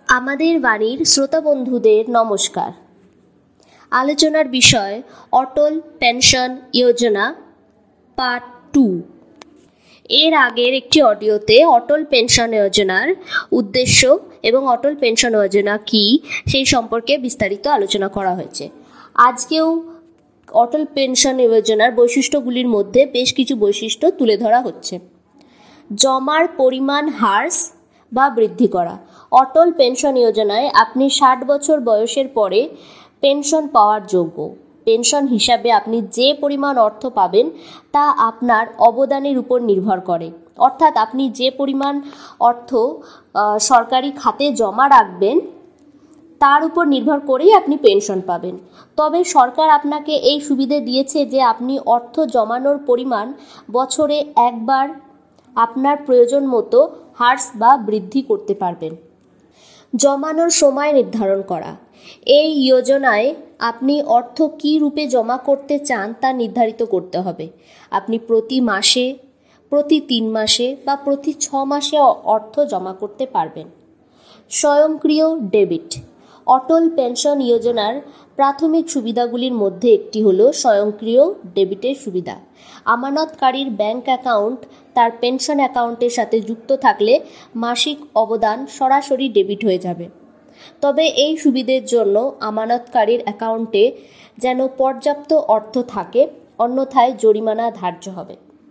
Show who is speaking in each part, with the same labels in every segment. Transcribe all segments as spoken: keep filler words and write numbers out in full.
Speaker 1: আমাদের বাড়ির শ্রোতা বন্ধুদের নমস্কার। আলোচনার বিষয় Atal pension Yojana part two. এর আগের একটি অডিওতে অটল পেনশন যোজনার উদ্দেশ্য এবং অটল পেনশন যোজনা কী সেই সম্পর্কে বিস্তারিত আলোচনা করা হয়েছে। আজকেও অটল পেনশন যোজনার বৈশিষ্ট্যগুলির মধ্যে বেশ কিছু বৈশিষ্ট্য তুলে ধরা হচ্ছে। জমার পরিমাণ হ্রাস বা বৃদ্ধি করা। অটল পেনশন যোজনায় আপনি ষাট বছর বয়সের পরে পেনশন পাওয়ার যোগ্য। পেনশন হিসাবে আপনি যে পরিমাণ অর্থ পাবেন তা আপনার অবদানের উপর নির্ভর করে, অর্থাৎ আপনি যে পরিমাণ অর্থ সরকারি খাতে জমা রাখবেন তার উপর নির্ভর করেই আপনি পেনশন পাবেন। তবে সরকার আপনাকে এই সুবিধে দিয়েছে যে আপনি অর্থ জমানোর পরিমাণ বছরে একবার আপনার প্রয়োজন মতো হ্রাস বা বৃদ্ধি করতে পারবেন। জমানোর সময় নির্ধারণ করা। এই যোজনায় আপনি অর্থ কী রূপে জমা করতে চান তা নির্ধারিত করতে হবে। আপনি প্রতি মাসে, প্রতি তিন মাসে বা প্রতি ছ মাসে অর্থ জমা করতে পারবেন। স্বয়ংক্রিয় ডেবিট। অটল পেনশন যোজনার প্রাথমিক সুবিধাগুলির মধ্যে একটি হল স্বয়ংক্রিয় ডেবিটের সুবিধা। আমানতকারীর ব্যাংক অ্যাকাউন্ট তার পেনশন অ্যাকাউন্টের সাথে যুক্ত থাকলে মাসিক অবদান সরাসরি ডেবিট হয়ে যাবে। তবে এই সুবিধের জন্য আমানতকারীর অ্যাকাউন্টে যেন পর্যাপ্ত অর্থ থাকে, অন্যথায় জরিমানা ধার্য হবে।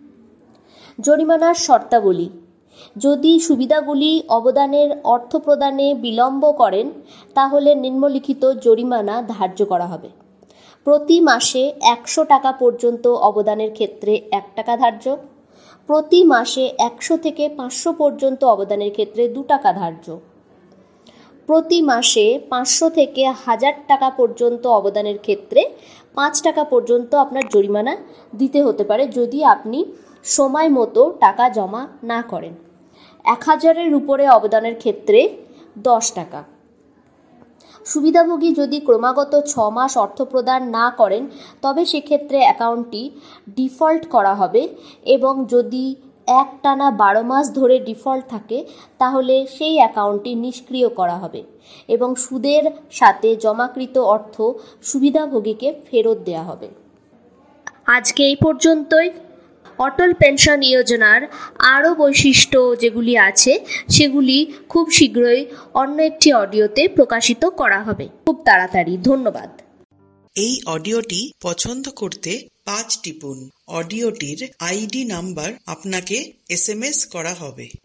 Speaker 1: জরিমানার শর্তাবলী। যদি সুবিধাগুলি অবদানের অর্থ প্রদানে বিলম্ব করেন তাহলে নিম্নলিখিত জরিমানা ধার্য করা হবে। প্রতি মাসে একশো টাকা পর্যন্ত অবদানের ক্ষেত্রে এক টাকা ধার্য। প্রতি মাসে একশো থেকে পাঁচশো পর্যন্ত অবদানের ক্ষেত্রে দু টাকা ধার্য। প্রতি মাসে পাঁচশো থেকে হাজার টাকা পর্যন্ত অবদানের ক্ষেত্রে পাঁচ টাকা পর্যন্ত আপনার জরিমানা দিতে হতে পারে যদি আপনি সময় মতো টাকা জমা না করেন। এক হাজারের উপরে অবদানের ক্ষেত্রে দশ টাকা। সুবিধাভোগী যদি ক্রমাগত ছ মাস অর্থ প্রদান না করেন তবে সেক্ষেত্রে অ্যাকাউন্টটি ডিফল্ট করা হবে, এবং যদি এক টানা বারো মাস ধরে ডিফল্ট থাকে তাহলে সেই অ্যাকাউন্টটি নিষ্ক্রিয় করা হবে এবং সুদের সাথে জমাকৃত অর্থ সুবিধাভোগীকে ফেরত দেওয়া হবে। আজকে এই পর্যন্তই। অটল পেনশন যোজনার আরও বৈশিষ্ট্য যেগুলি আছে সেগুলি খুব শীঘ্রই অন্য একটি অডিওতে প্রকাশিত করা হবে, খুব তাড়াতাড়ি। ধন্যবাদ।
Speaker 2: এই অডিওটি পছন্দ করতে পাঁচ টিপুন। অডিওটির আইডি নাম্বার আপনাকে এস এম এস করা হবে।